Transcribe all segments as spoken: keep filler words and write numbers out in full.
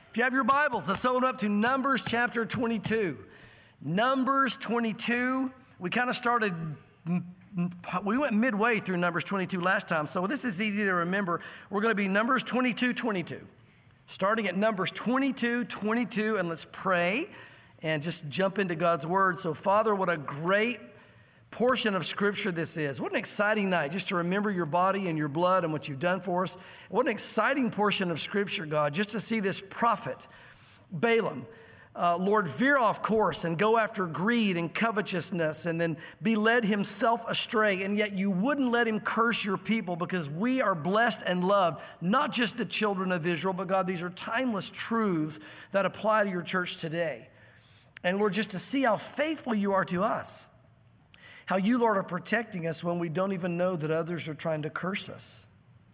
If you have your Bibles, let's open up to Numbers chapter twenty-two. Numbers twenty-two, we kind of started, we went midway through Numbers twenty-two last time, so this is easy to remember. We're going to be Numbers twenty-two twenty-two. Starting at Numbers twenty-two twenty-two, and let's pray and just jump into God's Word. So, Father, what a great portion of Scripture this is. What an exciting night just to remember your body and your blood and what you've done for us. What an exciting portion of Scripture, God, just to see this prophet, Balaam, uh, Lord, veer off course and go after greed and covetousness and then be led himself astray, and yet you wouldn't let him curse your people because we are blessed and loved, not just the children of Israel, but God, these are timeless truths that apply to your church today. And Lord, just to see how faithful you are to us. How you, Lord, are protecting us when we don't even know that others are trying to curse us.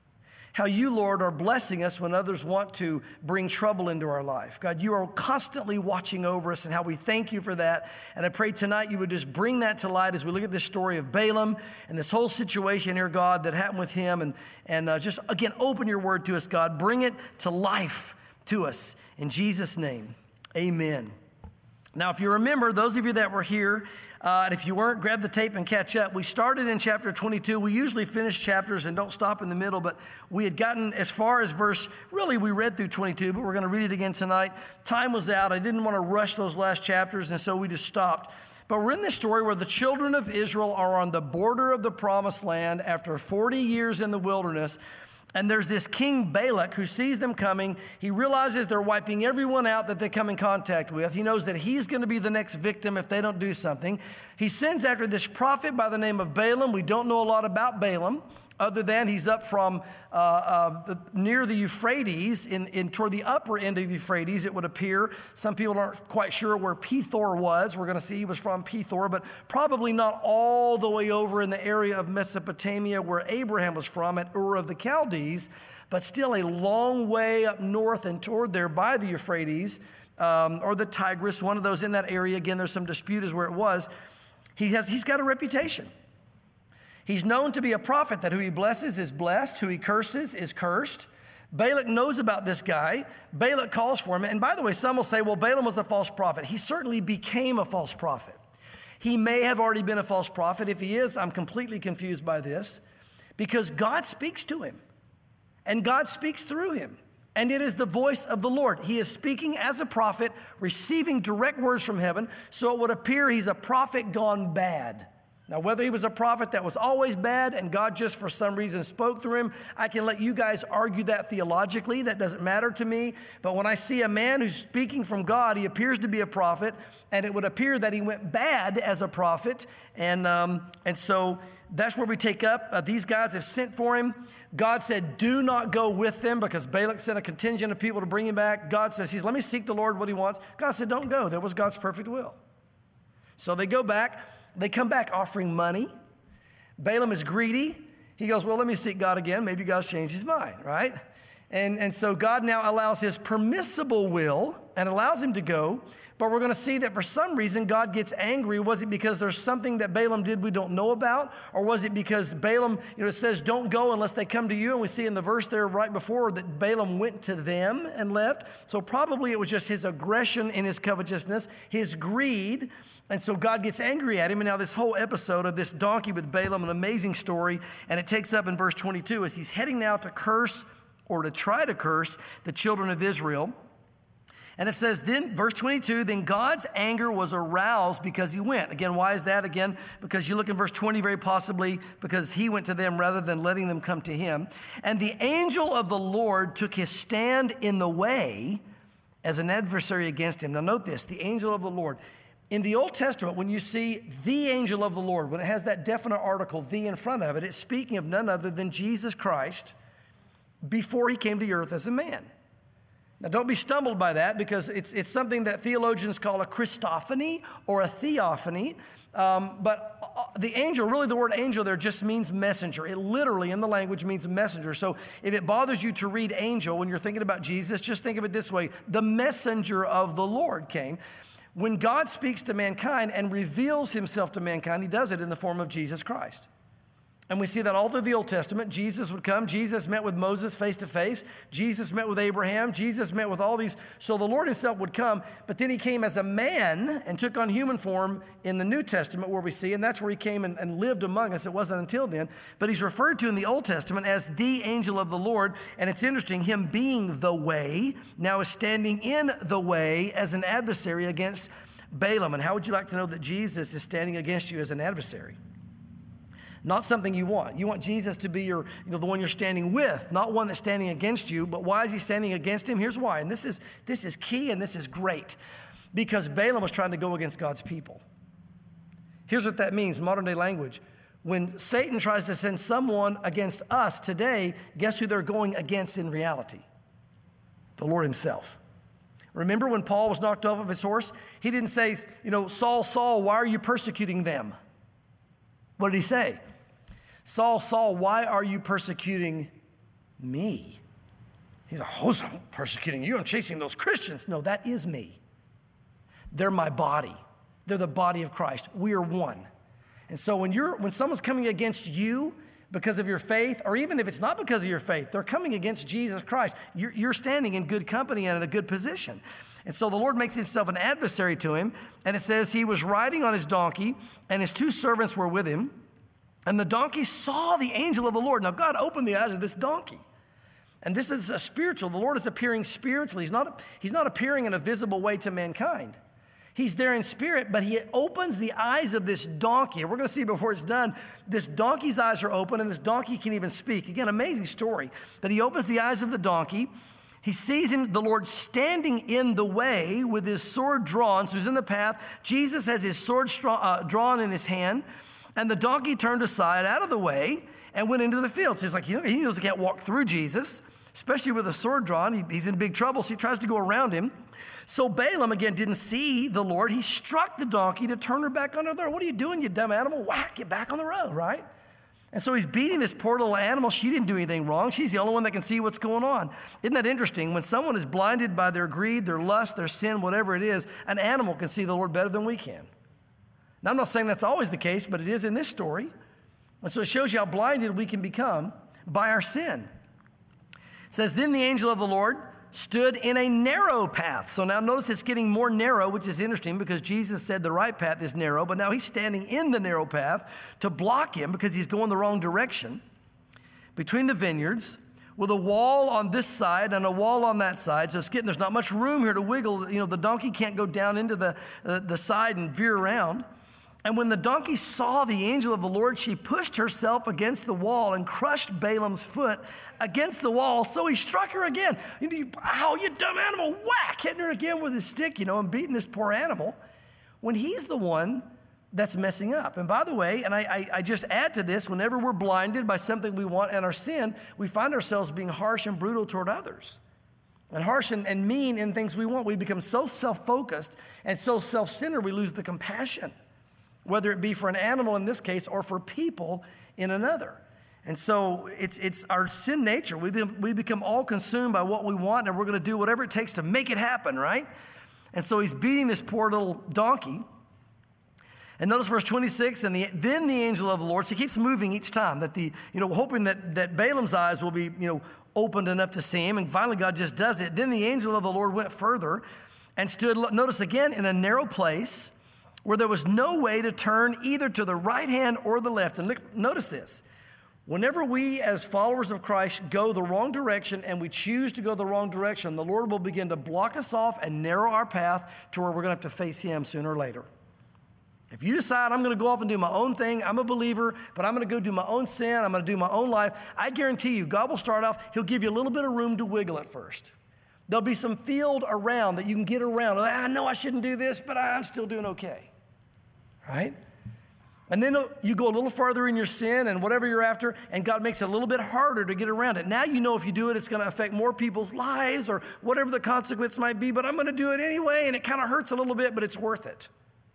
How you, Lord, are blessing us when others want to bring trouble into our life. God, you are constantly watching over us, and how we thank you for that. And I pray tonight you would just bring that to light as we look at this story of Balaam and this whole situation here, God, that happened with him. And, and uh, just, again, open your word to us, God. Bring it to life to us. In Jesus' name, amen. Now, if you remember, those of you that were here, uh, and if you weren't, grab the tape and catch up. We started in chapter twenty-two. We usually finish chapters and don't stop in the middle, but we had gotten as far as verse, really we read through twenty-two, but we're going to read it again tonight. Time was out. I didn't want to rush those last chapters, and so we just stopped. But we're in this story where the children of Israel are on the border of the promised land after forty years in the wilderness. And there's this king Balak who sees them coming. He realizes they're wiping everyone out that they come in contact with. He knows that he's going to be the next victim if they don't do something. He sends after this prophet by the name of Balaam. We don't know a lot about Balaam, other than he's up from uh, uh, the, near the Euphrates, in, in toward the upper end of Euphrates, it would appear. Some people aren't quite sure where Pethor was. We're going to see he was from Pethor, but probably not all the way over in the area of Mesopotamia where Abraham was from, at Ur of the Chaldees, but still a long way up north and toward there by the Euphrates, um, or the Tigris, one of those in that area. Again, there's some dispute as where it was. He has, he's got a reputation. He's known to be a prophet, that who he blesses is blessed, who he curses is cursed. Balak knows about this guy. Balak calls for him. And by the way, some will say, well, Balaam was a false prophet. He certainly became a false prophet. He may have already been a false prophet. If he is, I'm completely confused by this, because God speaks to him and God speaks through him. And it is the voice of the Lord. He is speaking as a prophet, receiving direct words from heaven. So it would appear he's a prophet gone bad. Now, whether he was a prophet that was always bad and God just for some reason spoke through him, I can let you guys argue that theologically. That doesn't matter to me. But when I see a man who's speaking from God, he appears to be a prophet, and it would appear that he went bad as a prophet. And, um, and so that's where we take up. Uh, these guys have sent for him. God said, do not go with them, because Balak sent a contingent of people to bring him back. God says, he's, let me seek the Lord what he wants. God said, don't go. That was God's perfect will. So they go back. They come back offering money. Balaam is greedy. He goes, well, let me seek God again. Maybe God's changed his mind, right? And, and so God now allows his permissible will and allows him to go. But we're going to see that for some reason God gets angry. Was it because there's something that Balaam did we don't know about? Or was it because Balaam, you know, it says don't go unless they come to you. And we see in the verse there right before that Balaam went to them and left. So probably it was just his aggression and his covetousness, his greed. And so God gets angry at him. And now this whole episode of this donkey with Balaam, an amazing story. And it takes up in verse twenty-two as he's heading now to curse, or to try to curse, the children of Israel. And it says, then, verse twenty-two, then God's anger was aroused because he went. Again, why is that? Again, because you look in verse twenty, very possibly because he went to them rather than letting them come to him. And the angel of the Lord took his stand in the way as an adversary against him. Now note this, the angel of the Lord. In the Old Testament, when you see the angel of the Lord, when it has that definite article, the, in front of it, it's speaking of none other than Jesus Christ before he came to earth as a man. Now, don't be stumbled by that, because it's, it's something that theologians call a Christophany or a theophany. Um, but the angel, really the word angel there just means messenger. It literally in the language means messenger. So if it bothers you to read angel when you're thinking about Jesus, just think of it this way. The messenger of the Lord came. When God speaks to mankind and reveals himself to mankind, he does it in the form of Jesus Christ. And we see that all through the Old Testament. Jesus would come. Jesus met with Moses face to face. Jesus met with Abraham. Jesus met with all these. So the Lord himself would come, but then he came as a man and took on human form in the New Testament where we see, and that's where he came and, and lived among us. It wasn't until then. But he's referred to in the Old Testament as the angel of the Lord. And it's interesting, him being the way now is standing in the way as an adversary against Balaam. And how would you like to know that Jesus is standing against you as an adversary? Not something you want. You want Jesus to be your, you know, the one you're standing with, not one that's standing against you. But why is he standing against him? Here's why. And this is, this is key and this is great. Because Balaam was trying to go against God's people. Here's what that means, modern day language. When Satan tries to send someone against us today, guess who they're going against in reality? The Lord himself. Remember when Paul was knocked off of his horse? He didn't say, you know, Saul, Saul, why are you persecuting them? What did he say? Saul, Saul, why are you persecuting me? He's like, oh, I'm persecuting you. I'm chasing those Christians. No, that is me. They're my body. They're the body of Christ. We are one. And so when you're when someone's coming against you because of your faith, or even if it's not because of your faith, they're coming against Jesus Christ, you're, you're standing in good company and in a good position. And so the Lord makes himself an adversary to him. And it says he was riding on his donkey, and his two servants were with him. And the donkey saw the angel of the Lord. Now, God opened the eyes of this donkey. And this is a spiritual. The Lord is appearing spiritually. He's not, he's not appearing in a visible way to mankind. He's there in spirit, but he opens the eyes of this donkey. And we're going to see before it's done, this donkey's eyes are open, and this donkey can even speak. Again, amazing story. But he opens the eyes of the donkey. He sees him, the Lord, standing in the way with his sword drawn. So he's in the path. Jesus has his sword straw, uh, drawn in his hand. And the donkey turned aside out of the way and went into the field. So he's like, you know, he knows he can't walk through Jesus, especially with a sword drawn. He, he's in big trouble, so he tries to go around him. So Balaam, again, didn't see the Lord. He struck the donkey to turn her back on the road. What are you doing, you dumb animal? Whack, get back on the road, right? And so he's beating this poor little animal. She didn't do anything wrong. She's the only one that can see what's going on. Isn't that interesting? When someone is blinded by their greed, their lust, their sin, whatever it is, an animal can see the Lord better than we can. Now, I'm not saying that's always the case, but it is in this story. And so it shows you how blinded we can become by our sin. It says, then the angel of the Lord stood in a narrow path. So now notice it's getting more narrow, which is interesting because Jesus said the right path is narrow, but now he's standing in the narrow path to block him because he's going the wrong direction between the vineyards with a wall on this side and a wall on that side. So it's getting, there's not much room here to wiggle. You know, the donkey can't go down into the, uh, the side and veer around. And when the donkey saw the angel of the Lord, she pushed herself against the wall and crushed Balaam's foot against the wall. So he struck her again. You know, ow, you dumb animal, whack, hitting her again with his stick, you know, and beating this poor animal when he's the one that's messing up. And by the way, and I, I, I just add to this, whenever we're blinded by something we want and our sin, we find ourselves being harsh and brutal toward others. And harsh and, and mean in things we want. We become so self-focused and so self-centered, we lose the compassion, whether it be for an animal in this case or for people in another. And so it's it's our sin nature. We, be, we become all consumed by what we want, and we're going to do whatever it takes to make it happen, right? And so he's beating this poor little donkey. And notice verse twenty-six, and the, then the angel of the Lord, so he keeps moving each time, that the, you know, hoping that, that Balaam's eyes will be, you know, opened enough to see him, and finally God just does it. Then the angel of the Lord went further and stood, notice again, in a narrow place where there was no way to turn either to the right hand or the left. And look, notice this. Whenever we as followers of Christ go the wrong direction and we choose to go the wrong direction, the Lord will begin to block us off and narrow our path to where we're going to have to face him sooner or later. If you decide I'm going to go off and do my own thing, I'm a believer, but I'm going to go do my own sin, I'm going to do my own life, I guarantee you, God will start off, he'll give you a little bit of room to wiggle at first. There'll be some field around that you can get around. I know I shouldn't do this, but I'm still doing okay. Right? And then you go a little farther in your sin and whatever you're after, and God makes it a little bit harder to get around it. Now you know if you do it, it's going to affect more people's lives or whatever the consequence might be, but I'm going to do it anyway, and it kind of hurts a little bit, but it's worth it.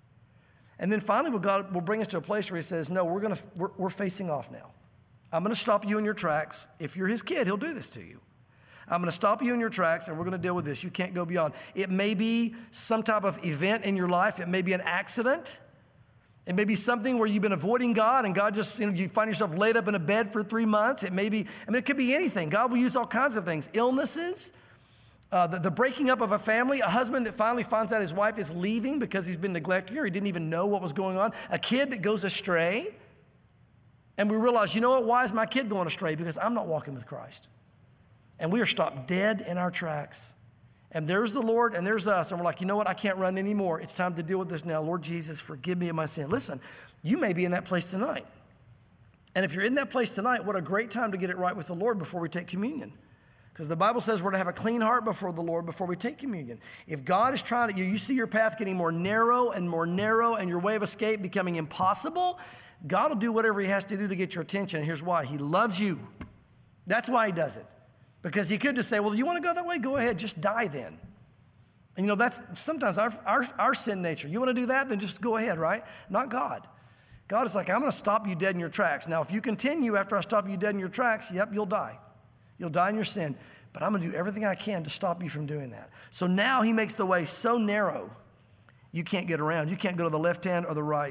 And then finally, God will bring us to a place where he says, no, we're, going to, we're, we're facing off now. I'm going to stop you in your tracks. If you're his kid, he'll do this to you. I'm going to stop you in your tracks, and we're going to deal with this. You can't go beyond. It may be some type of event in your life. It may be an accident. It may be something where you've been avoiding God and God just, you know, you find yourself laid up in a bed for three months. It may be, I mean, it could be anything. God will use all kinds of things. Illnesses, uh, the, the breaking up of a family, a husband that finally finds out his wife is leaving because he's been neglecting her. He didn't even know what was going on. A kid that goes astray. And we realize, you know what? Why is my kid going astray? Because I'm not walking with Christ. And we are stopped dead in our tracks. And there's the Lord and there's us. And we're like, you know what? I can't run anymore. It's time to deal with this now. Lord Jesus, forgive me of my sin. Listen, you may be in that place tonight. And if you're in that place tonight, what a great time to get it right with the Lord before we take communion. Because the Bible says we're to have a clean heart before the Lord before we take communion. If God is trying to, you, you see your path getting more narrow and more narrow and your way of escape becoming impossible, God will do whatever he has to do to get your attention. And here's why. He loves you. That's why he does it. Because he could just say, well, you want to go that way? Go ahead. Just die then. And you know, that's sometimes our, our, our sin nature. You want to do that? Then just go ahead, right? Not God. God is like, I'm going to stop you dead in your tracks. Now, if you continue after I stop you dead in your tracks, yep, you'll die. You'll die in your sin. But I'm going to do everything I can to stop you from doing that. So now he makes the way so narrow, you can't get around. You can't go to the left hand or the right.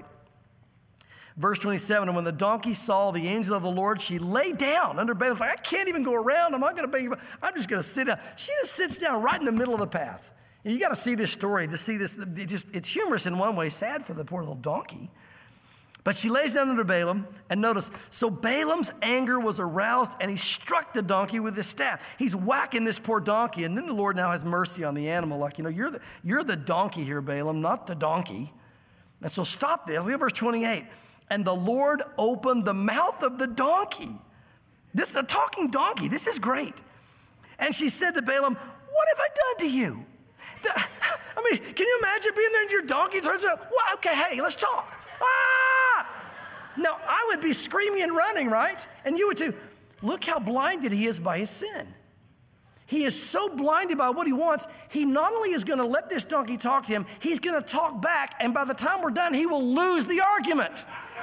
Verse twenty-seven, and when the donkey saw the angel of the Lord, she lay down under Balaam's like, I can't even go around. I'm not going to beg you. I'm just going to sit down. She just sits down right in the middle of the path. And you got to see this story to see this. It just, it's humorous in one way, sad for the poor little donkey. But she lays down under Balaam, and notice, so Balaam's anger was aroused, and he struck the donkey with his staff. He's whacking this poor donkey, and then the Lord now has mercy on the animal. Like, you know, you're the, you're the donkey here, Balaam, not the donkey. And so stop this. Look at verse twenty-eight. And the Lord opened the mouth of the donkey. This is a talking donkey. This is great. And she said to Balaam, what have I done to you? The, I mean, can you imagine being there and your donkey turns out, well, okay, hey, let's talk. Ah! Now, I would be screaming and running, right? And you would too. Look how blinded he is by his sin. He is so blinded by what he wants, he not only is going to let this donkey talk to him, he's going to talk back, and by the time we're done, he will lose the argument.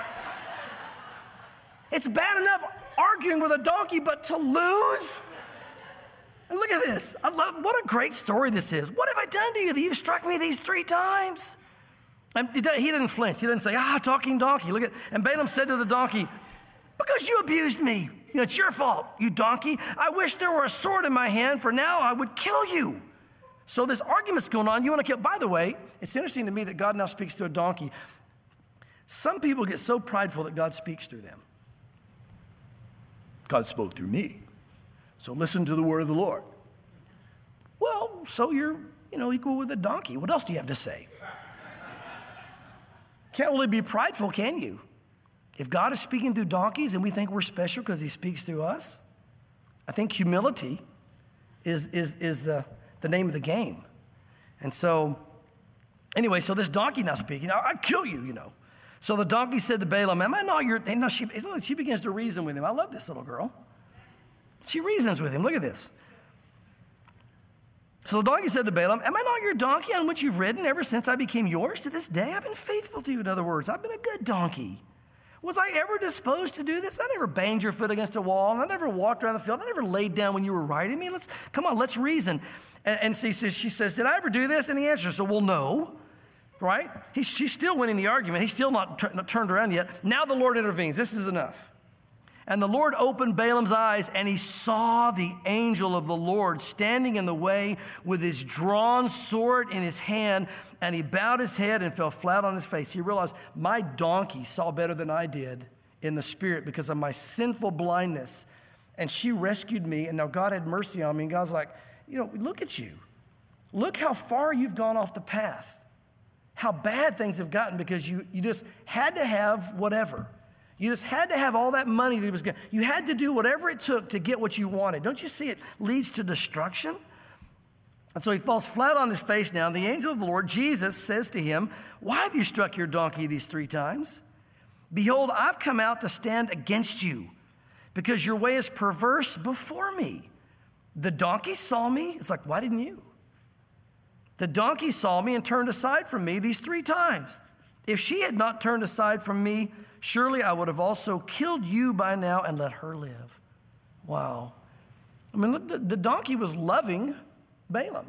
It's bad enough arguing with a donkey, but to lose? And look at this. I love, what a great story this is. What have I done to you that you've struck me these three times? And he didn't flinch. He didn't say, ah, talking donkey. Look at, and Balaam said to the donkey, because you abused me. You know, it's your fault, you donkey. I wish there were a sword in my hand, for now I would kill you. So this argument's going on. You want to kill. By the way, it's interesting to me that God now speaks to a donkey. Some people get so prideful that God speaks through them. God spoke through me, so listen to the word of the Lord. Well, so you're, you know, equal with a donkey. What else do you have to say? Can't really be prideful, can you? If God is speaking through donkeys and we think we're special because he speaks through us, I think humility is, is, is the, the name of the game. And so, anyway, so this donkey now speaking, I'd kill you, you know. So the donkey said to Balaam, am I not your, and now she, she begins to reason with him. I love this little girl. She reasons with him. Look at this. So the donkey said to Balaam, am I not your donkey on which you've ridden ever since I became yours? To this day, I've been faithful to you. In other words, I've been a good donkey. Was I ever disposed to do this? I never banged your foot against a wall, and I never walked around the field. I never laid down when you were riding me. Let's, come on, let's reason. And, and she, says, she says, did I ever do this? And he answers, so, well, no, right? He, she's still winning the argument. He's still not, t- not turned around yet. Now the Lord intervenes. This is enough. And the Lord opened Balaam's eyes, and he saw the angel of the Lord standing in the way with his drawn sword in his hand, and he bowed his head and fell flat on his face. He realized, my donkey saw better than I did in the spirit because of my sinful blindness, and she rescued me, and now God had mercy on me. And God's like, you know, look at you. Look how far you've gone off the path, how bad things have gotten because you, you just had to have whatever. You just had to have all that money that he was getting. You had to do whatever it took to get what you wanted. Don't you see it leads to destruction? And so he falls flat on his face now. And the angel of the Lord, Jesus, says to him, why have you struck your donkey these three times? Behold, I've come out to stand against you because your way is perverse before me. The donkey saw me. It's like, why didn't you? The donkey saw me and turned aside from me these three times. If she had not turned aside from me, surely I would have also killed you by now and let her live. Wow. I mean, look, the, the donkey was loving Balaam.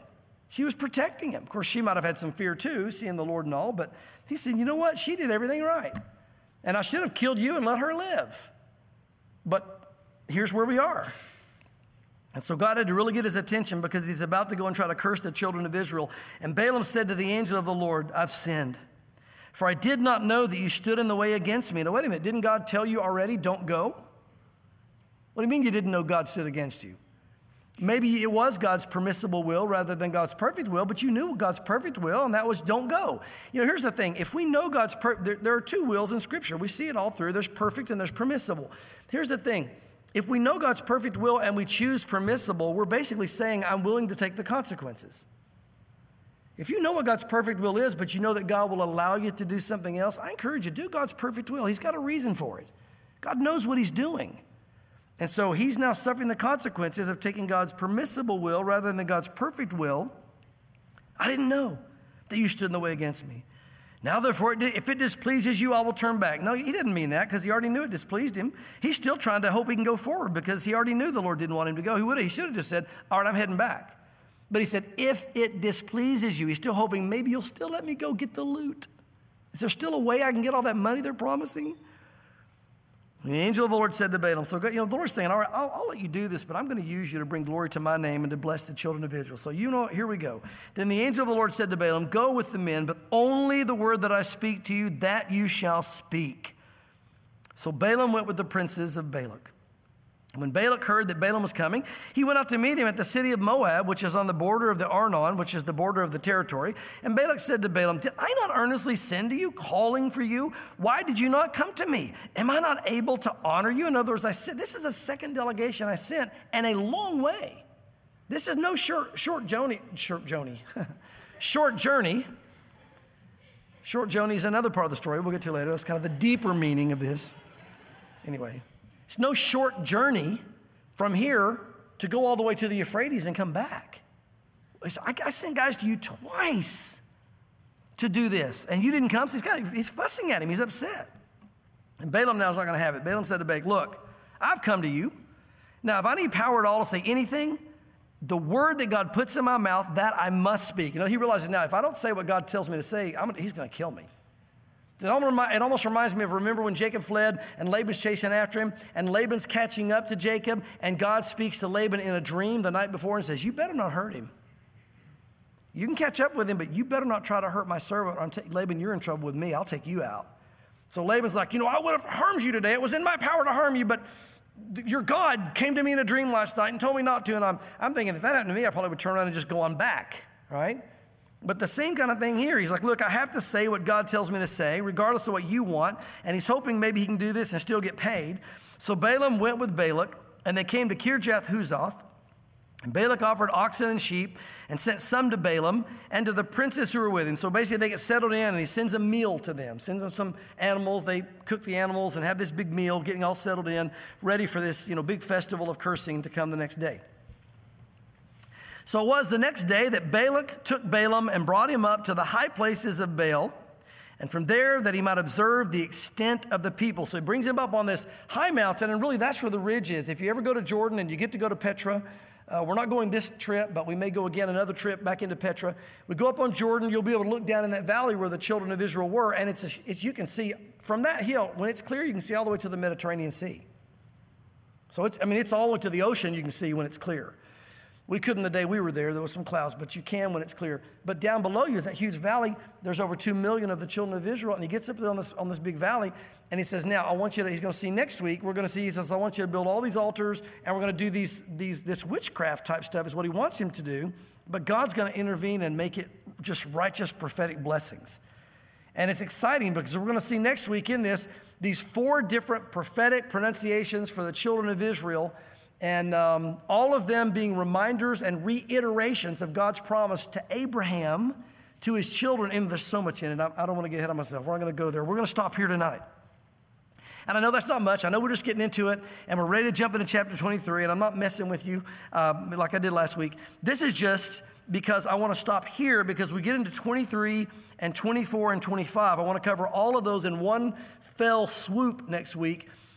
She was protecting him. Of course, she might have had some fear too, seeing the Lord and all, but he said, you know what? She did everything right. And I should have killed you and let her live. But here's where we are. And so God had to really get his attention because he's about to go and try to curse the children of Israel. And Balaam said to the angel of the Lord, I've sinned, for I did not know that you stood in the way against me. Now, wait a minute. Didn't God tell you already, don't go? What do you mean you didn't know God stood against you? Maybe it was God's permissible will rather than God's perfect will, but you knew God's perfect will, and that was don't go. You know, here's the thing. If we know God's perfect, there, there are two wills in Scripture. We see it all through. There's perfect and there's permissible. Here's the thing. If we know God's perfect will and we choose permissible, we're basically saying, I'm willing to take the consequences. If you know what God's perfect will is, but you know that God will allow you to do something else, I encourage you, do God's perfect will. He's got a reason for it. God knows what he's doing. And so he's now suffering the consequences of taking God's permissible will rather than God's perfect will. I didn't know that you stood in the way against me. Now, therefore, if it displeases you, I will turn back. No, he didn't mean that because he already knew it displeased him. He's still trying to hope he can go forward because he already knew the Lord didn't want him to go. He would have, he should have just said, all right, I'm heading back. But he said, if it displeases you, he's still hoping maybe you'll still let me go get the loot. Is there still a way I can get all that money they're promising? And the angel of the Lord said to Balaam, so, you know, the Lord's saying, all right, I'll, I'll let you do this, but I'm going to use you to bring glory to my name and to bless the children of Israel. So, you know, here we go. Then the angel of the Lord said to Balaam, go with the men, but only the word that I speak to you, that you shall speak. So Balaam went with the princes of Balak. When Balak heard that Balaam was coming, he went out to meet him at the city of Moab, which is on the border of the Arnon, which is the border of the territory. And Balak said to Balaam, did I not earnestly send to you, calling for you? Why did you not come to me? Am I not able to honor you? In other words, I said, this is the second delegation I sent, and a long way. This is no short, short journey, short journey, short journey. Short journey is another part of the story we'll get to later. That's kind of the deeper meaning of this. Anyway. It's no short journey from here to go all the way to the Euphrates and come back. I, I sent guys to you twice to do this, and you didn't come, so he's, got, he's fussing at him. He's upset. And Balaam now is not going to have it. Balaam said to Balak, look, I've come to you. Now, if I need power at all to say anything, the word that God puts in my mouth, that I must speak. You know, he realizes now, if I don't say what God tells me to say, I'm, he's going to kill me. It almost reminds me of, remember when Jacob fled and Laban's chasing after him and Laban's catching up to Jacob and God speaks to Laban in a dream the night before and says, you better not hurt him. You can catch up with him, but you better not try to hurt my servant. I'm t- Laban, you're in trouble with me. I'll take you out. So Laban's like, you know, I would have harmed you today. It was in my power to harm you, but th- your God came to me in a dream last night and told me not to. And I'm, I'm thinking, if that happened to me, I probably would turn around and just go on back, right? But the same kind of thing here. He's like, look, I have to say what God tells me to say, regardless of what you want. And he's hoping maybe he can do this and still get paid. So Balaam went with Balak, and they came to Kirjath-Huzoth. And Balak offered oxen and sheep and sent some to Balaam and to the princes who were with him. So basically they get settled in, and he sends a meal to them, sends them some animals. They cook the animals and have this big meal, getting all settled in, ready for this, you know, big festival of cursing to come the next day. So it was the next day that Balak took Balaam and brought him up to the high places of Baal, and from there that he might observe the extent of the people. So he brings him up on this high mountain, and really that's where the ridge is. If you ever go to Jordan and you get to go to Petra, uh, we're not going this trip, but we may go again another trip back into Petra. We go up on Jordan, you'll be able to look down in that valley where the children of Israel were, and it's, a, it's you can see from that hill, when it's clear, you can see all the way to the Mediterranean Sea. So it's, I mean, it's all the way to the ocean you can see when it's clear. We couldn't the day we were there. There was some clouds, but you can when it's clear. But down below you is that huge valley. There's over two million of the children of Israel. And he gets up there on this, on this big valley, and he says, now, I want you to, he's going to see next week, we're going to see, he says, I want you to build all these altars, and we're going to do these, these, this witchcraft type stuff is what he wants him to do. But God's going to intervene and make it just righteous prophetic blessings. And it's exciting because we're going to see next week in this, these four different prophetic pronunciations for the children of Israel. And um, all of them being reminders and reiterations of God's promise to Abraham, to his children. And there's so much in it. I, I don't want to get ahead of myself. We're not going to go there. We're going to stop here tonight. And I know that's not much. I know we're just getting into it, and we're ready to jump into chapter twenty-three, and I'm not messing with you uh, like I did last week. This is just because I want to stop here because we get into twenty-three and twenty-four and twenty-five. I want to cover all of those in one fell swoop next week.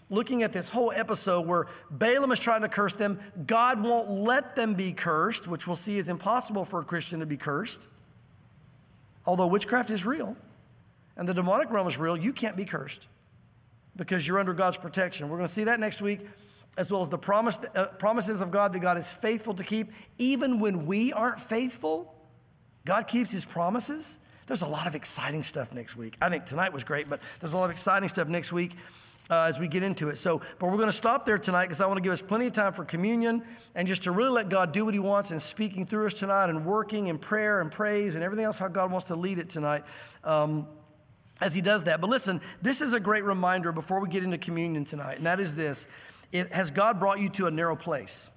looking at this whole episode where Balaam is trying to curse them. God won't let them be cursed, which we'll see is impossible for a Christian to be cursed. Although witchcraft is real and the demonic realm is real, you can't be cursed because you're under God's protection. We're going to see that next week, as well as the promise, uh, promises of God that God is faithful to keep. Even when we aren't faithful, God keeps his promises. There's a lot of exciting stuff next week. I think tonight was great, but there's a lot of exciting stuff next week uh, as we get into it. So, but we're going to stop there tonight because I want to give us plenty of time for communion and just to really let God do what he wants in speaking through us tonight and working in prayer and praise and everything else, how God wants to lead it tonight um, as he does that. But listen, this is a great reminder before we get into communion tonight, and that is this. It, has God brought you to a narrow place?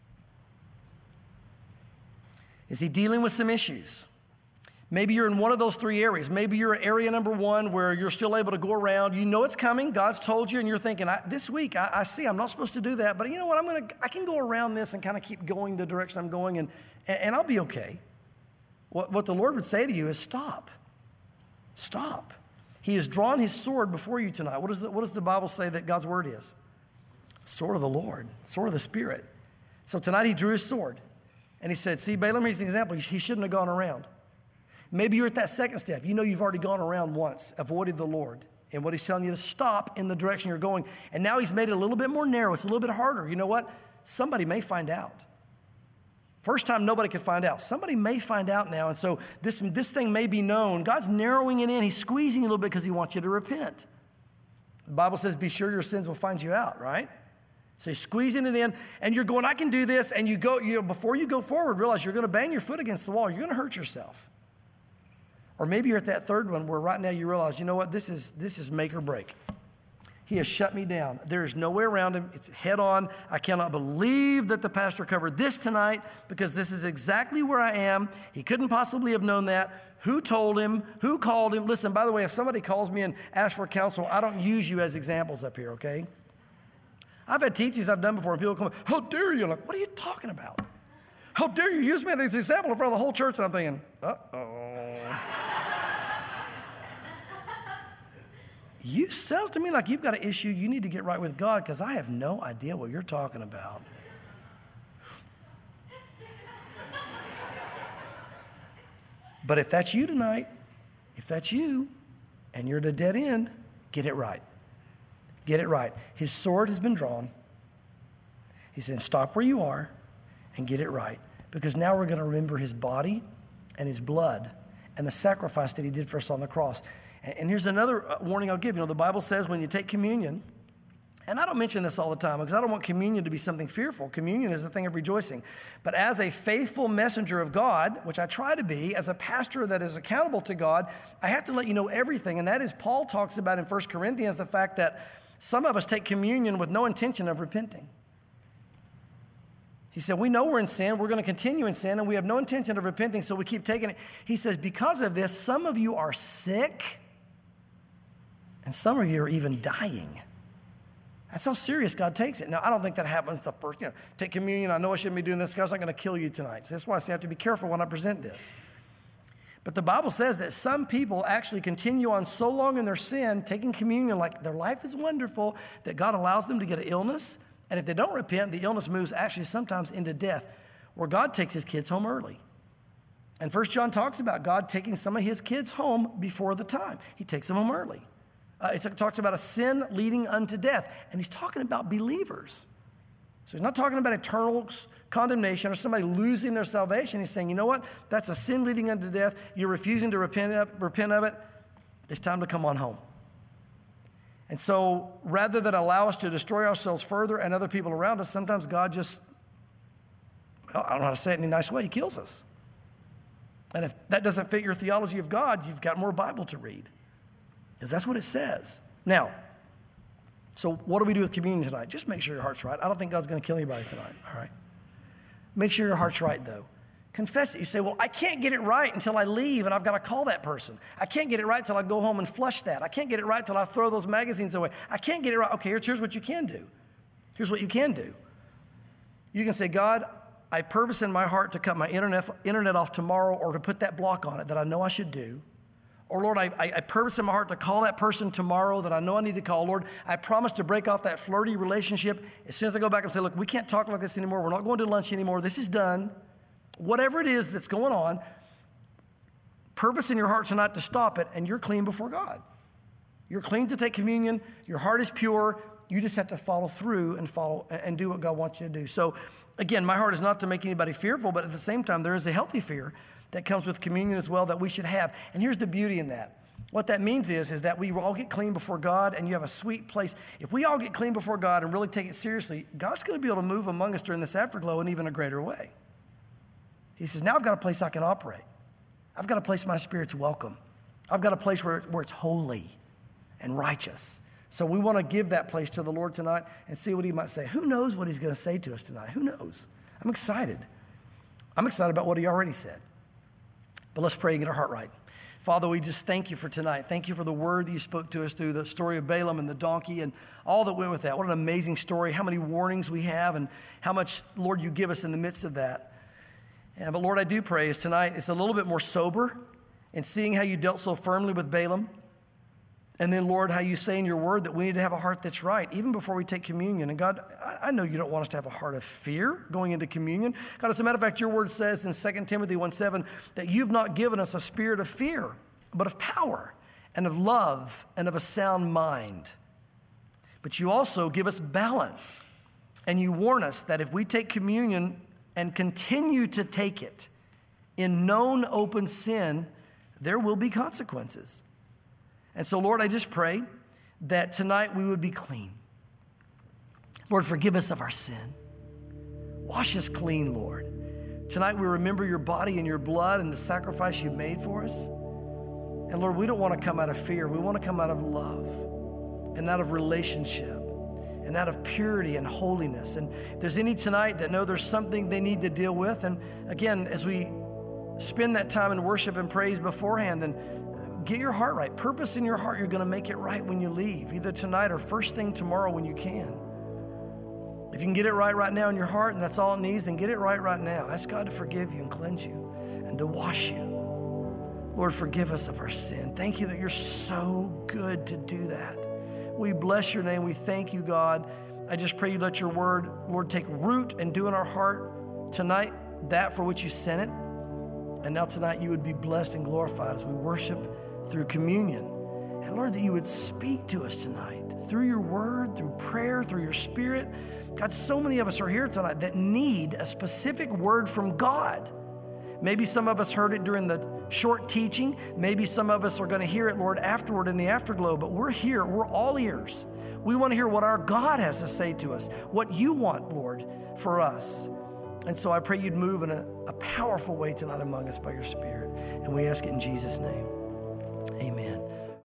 Is he dealing with some issues? Maybe you're in one of those three areas. Maybe you're at area number one where you're still able to go around. You know it's coming. God's told you, and you're thinking, I, this week, I, I see I'm not supposed to do that, but you know what? I'm gonna, I can go around this and kind of keep going the direction I'm going, and, and, and I'll be okay. What, what the Lord would say to you is stop. Stop. He has drawn his sword before you tonight. What, is the, what does the Bible say that God's word is? Sword of the Lord, sword of the Spirit. So tonight he drew his sword, and he said, see, Balaam, here's an example. He shouldn't have gone around. Maybe you're at that second step. You know you've already gone around once, avoided the Lord. And what he's telling you to stop in the direction you're going. And now he's made it a little bit more narrow. It's a little bit harder. You know what? Somebody may find out. First time, nobody could find out. Somebody may find out now. And so this, this thing may be known. God's narrowing it in. He's squeezing it a little bit because he wants you to repent. The Bible says, be sure your sins will find you out, right? So he's squeezing it in, and you're going, I can do this. And you go, you know, before you go forward, realize you're going to bang your foot against the wall. You're going to hurt yourself. Or maybe you're at that third one where right now you realize, you know what, this is this is make or break. He has shut me down. There is no way around him. It's head on. I cannot believe that the pastor covered this tonight because this is exactly where I am. He couldn't possibly have known that. Who told him? Who called him? Listen, by the way, if somebody calls me and asks for counsel, I don't use you as examples up here, okay? I've had teachings I've done before and people come, how dare you? I'm like, what are you talking about? How dare you use me as an example in front of the whole church? And I'm thinking, uh-oh. You sounds to me like you've got an issue you need to get right with God because I have no idea what you're talking about. But if that's you tonight, if that's you and you're at a dead end, get it right. Get it right. His sword has been drawn. He said, stop where you are and get it right. Because now we're going to remember his body and his blood and the sacrifice that he did for us on the cross. And here's another warning I'll give. You know, the Bible says when you take communion, and I don't mention this all the time because I don't want communion to be something fearful. Communion is a thing of rejoicing. But as a faithful messenger of God, which I try to be, as a pastor that is accountable to God, I have to let you know everything. And that is, Paul talks about in First Corinthians, the fact that some of us take communion with no intention of repenting. He said, we know we're in sin. We're going to continue in sin, and we have no intention of repenting, so we keep taking it. He says, because of this, some of you are sick, and some of you are even dying. That's how serious God takes it. Now, I don't think that happens the first, you know, take communion. I know I shouldn't be doing this. God's not going to kill you tonight. So that's why I say I have to be careful when I present this. But the Bible says that some people actually continue on so long in their sin, taking communion like their life is wonderful, that God allows them to get an illness. And if they don't repent, the illness moves actually sometimes into death, where God takes his kids home early. And First John talks about God taking some of his kids home before the time. He takes them home early. Uh, it talks about a sin leading unto death. And he's talking about believers. So he's not talking about eternal condemnation or somebody losing their salvation. He's saying, you know what? That's a sin leading unto death. You're refusing to repent of, repent of it. It's time to come on home. And so rather than allow us to destroy ourselves further and other people around us, sometimes God just, well, I don't know how to say it in a nice way, he kills us. And if that doesn't fit your theology of God, you've got more Bible to read. Because that's what it says. Now, so what do we do with communion tonight? Just make sure your heart's right. I don't think God's going to kill anybody tonight, all right? Make sure your heart's right, though. Confess it. You say, well, I can't get it right until I leave and I've got to call that person. I can't get it right until I go home and flush that. I can't get it right until I throw those magazines away. I can't get it right. Okay, here's, here's what you can do. Here's what you can do. You can say, God, I purpose in my heart to cut my internet, internet off tomorrow or to put that block on it that I know I should do. Or Lord, I, I, I purpose in my heart to call that person tomorrow that I know I need to call. Lord, I promise to break off that flirty relationship as soon as I go back and say, look, we can't talk like this anymore. We're not going to lunch anymore. This is done. Whatever it is that's going on, purpose in your heart tonight to stop it, and you're clean before God. You're clean to take communion. Your heart is pure. You just have to follow through and follow and do what God wants you to do. So again, my heart is not to make anybody fearful, but at the same time, there is a healthy fear that comes with communion as well that we should have. And here's the beauty in that. What that means is, is that we all get clean before God, and you have a sweet place. If we all get clean before God and really take it seriously, God's going to be able to move among us during this afterglow in even a greater way. He says, now I've got a place I can operate. I've got a place my spirit's welcome. I've got a place where, where it's holy and righteous. So we want to give that place to the Lord tonight and see what he might say. Who knows what he's going to say to us tonight? Who knows? I'm excited. I'm excited about what he already said. But let's pray and get our heart right. Father, we just thank you for tonight. Thank you for the word that you spoke to us through the story of Balaam and the donkey and all that went with that. What an amazing story. How many warnings we have and how much, Lord, you give us in the midst of that. Yeah, but Lord, I do pray is tonight it's a little bit more sober in seeing how you dealt so firmly with Balaam. And then, Lord, how you say in your word that we need to have a heart that's right, even before we take communion. And God, I know you don't want us to have a heart of fear going into communion. God, as a matter of fact, your word says in Second Timothy one seven that you've not given us a spirit of fear, but of power and of love and of a sound mind. But you also give us balance. And you warn us that if we take communion and continue to take it in known open sin, there will be consequences. And so, Lord, I just pray that tonight we would be clean. Lord, forgive us of our sin. Wash us clean, Lord. Tonight we remember your body and your blood and the sacrifice you made for us. And Lord, we don't want to come out of fear. We want to come out of love and out of relationship and out of purity and holiness. And if there's any tonight that know there's something they need to deal with, and again, as we spend that time in worship and praise beforehand, then get your heart right. Purpose in your heart, you're going to make it right when you leave, either tonight or first thing tomorrow when you can. If you can get it right right now in your heart, and that's all it needs, then get it right right now. Ask God to forgive you and cleanse you and to wash you. Lord, forgive us of our sin. Thank you that you're so good to do that. We bless your name. We thank you, God. I just pray you let your word, Lord, take root and do in our heart tonight that for which you sent it. And now tonight you would be blessed and glorified as we worship through communion. And Lord, that you would speak to us tonight through your word, through prayer, through your spirit. God, so many of us are here tonight that need a specific word from God. Maybe some of us heard it during the short teaching. Maybe some of us are going to hear it, Lord, afterward in the afterglow. But we're here. We're all ears. We want to hear what our God has to say to us, what you want, Lord, for us. And so I pray you'd move in a, a powerful way tonight among us by your Spirit. And we ask it in Jesus' name.